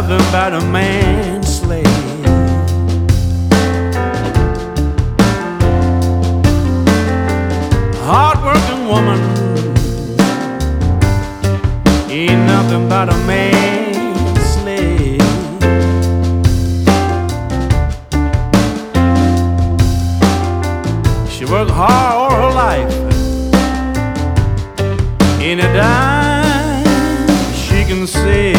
nothing but a man's slave. Hard-working woman ain't nothing but a man's slave. She worked hard all her life, ain't a dime she can save.